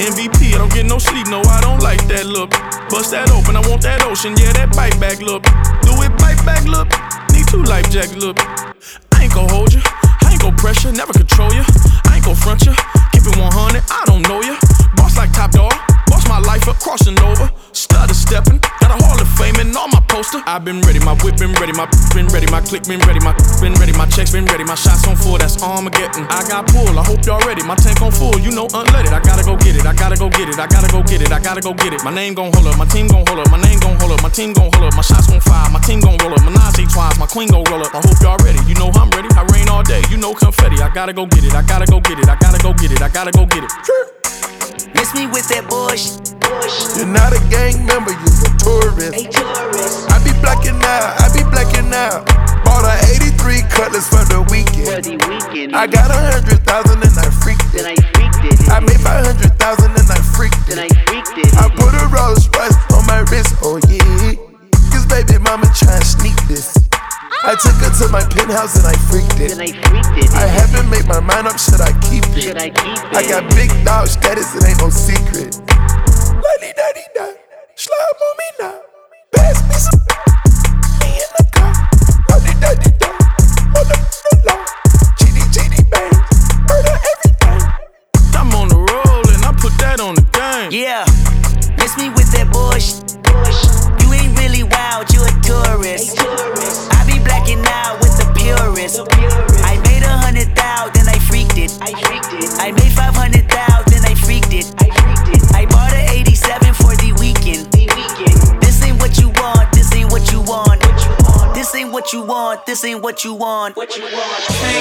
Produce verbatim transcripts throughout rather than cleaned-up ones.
M V P, I don't get no sleep, no, I don't like that look. Bust that open, I want that ocean, yeah, that bite back look. Do it bite back look, need two life jackets look. I ain't gon' hold you, I ain't gon' pressure, never control you. I ain't gon' front you, keep it one hundred, I don't know you. Boss like Top Dog, boss my life up, crossing over. Stutter stepping, got a Hall of Fame and all my poster. I've been ready, my whip been ready, my been ready, my click been ready, my been ready, my checks been ready, my shots on full, that's Armageddon. I got pull, I hope y'all ready, my tank on full, you know unleaded. I gotta go get it, I gotta go get it, I gotta go get it, I gotta go get it. My name gon' hold up, my team gon' hold up, my name gon' hold up, my team gon' hold up, my shots gon' fire, my team gon' roll up, my Nazi twice, my queen gon' roll up. I hope y'all ready, you know I'm ready, I rain all day, you know confetti. I gotta go get it, I gotta go get it, I gotta go get it, I gotta go get it. Miss me with that bush. You're not a gang member, you're a tourist. A tourist. I be blacking out, I be blacking out. Bought a eighty-three Cutlass for the weekend. For the weekend. I got a hundred thousand and I freaked it. Then I freaked it. I made five hundred thousand and I freaked it. Then I freaked it. I put a Rolls Royce on my wrist, oh yeah. Cause baby mama tryna sneak this. I took her to my penthouse and I freaked it. Then I freaked it. I haven't made my mind up, should I keep it? Should I keep it? I got big dog status, it ain't no secret. La-di-da-di-da, slime on me now. Pass me some, me in the car. La-di-da-di-da, on the floor. G-D-G-D bang, murder everything. I'm on the roll and I put that on the game. Yeah, miss me with that bush. You ain't really wild, you a tourist. I be blacking out with the purist. I made a hundred thou, then I freaked it. I made five hundred thou, then I freaked it. I bought an eighty-seven for the weekend. This ain't what you want, this ain't what you want. This ain't what you want, this ain't what you want. What you want?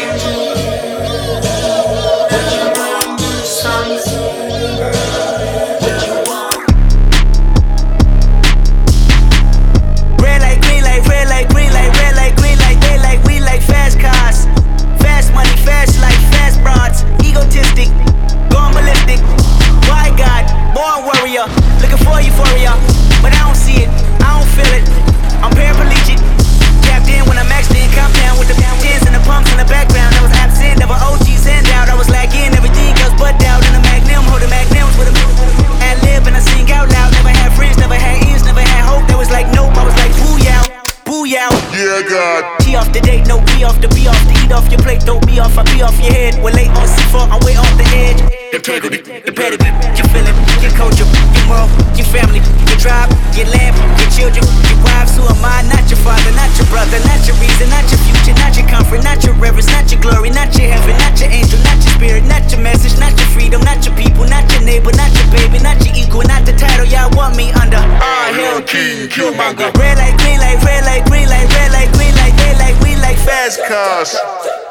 Red light, green light, red light, green light, red light, green light, they like, we like fast cars. Fast money, fast life, fast broads. Egotistic, going ballistic. Why God, born warrior, looking for euphoria, but I don't see it, I don't feel it. I'm paraplegic, capped in when I'm maxed in, compound with the tens and the pumps in the background. I was absent, never O Gs handout. I was lacking everything else but doubt. In the magnum, holding magnums with a ad lib and I sing out loud. Never had friends, never had ears, never had hope. That was like nope, I was like booyah, booyah. Yeah, God. T off the date, no B off the B off the eat off your plate, throw me off, I be off your head. We're late on C four, I'm way off the edge. Integrity, the pedigree, your feeling, your culture, your moral, your family, your tribe, your land, your children, your wives. Who am I? Not your father, not your brother, not your reason, not your future, not your comfort, not your reverence, not your glory, not your heaven, not your angel, not your spirit, not your message, not your freedom, not your people, not your neighbor, not your baby, not your equal, not the title y'all want me under. Ah, hell, king, Killmonger. Red light, green light, red light, green light, red light, green light, they like, we like fast Cars.